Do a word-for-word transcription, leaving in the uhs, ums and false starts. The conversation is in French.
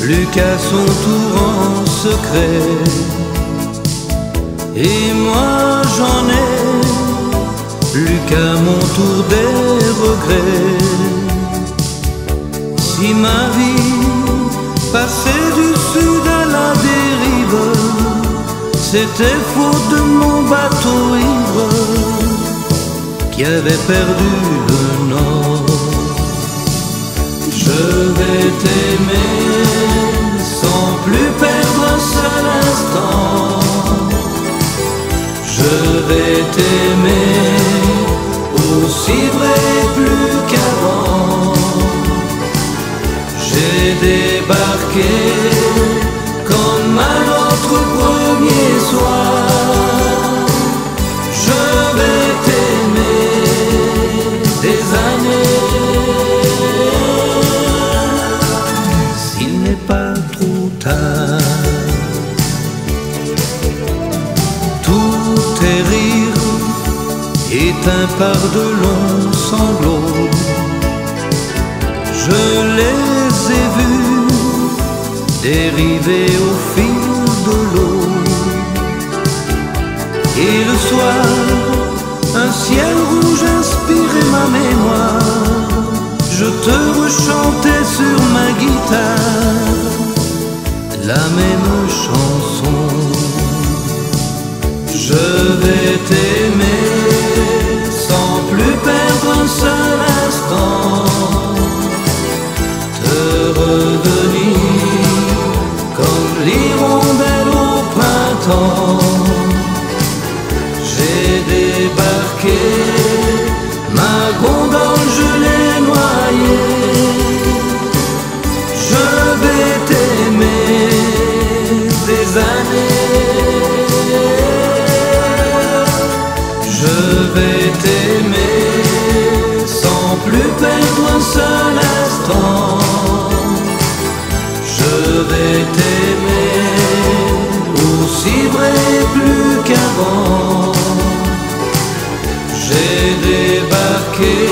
plus qu'à son tour en secret. Et moi j'en ai plus qu'à mon tour des regrets. Si ma vie passait du sud à la dérive, c'était faute de mon bateau ivre qui avait perdu le nord. Je vais t'aimer sans plus perdre un seul instant. Je vais t'aimer aussi vrai plus qu'avant. J'ai débarqué comme à notre premier soir. Je vais t'aimer des années. S'il n'est pas trop tard, tout est rire, éteint par de longs sanglots. Je les ai vus dériver au fil de l'eau. Et le soir, un ciel rouge inspirait ma mémoire. Je te rechantais sur ma guitare la même chanson. Je vais t'aimer sans plus perdre un seul instant. Te revenir comme l'hirondelle au printemps. J'ai débarqué, ma gondole je l'ai noyée. Je vais t'aimer des années. Je vais t'aimer sans plus perdre un seul instant. Je vais t'aimer aussi vrai plus qu'avant. J'ai débarqué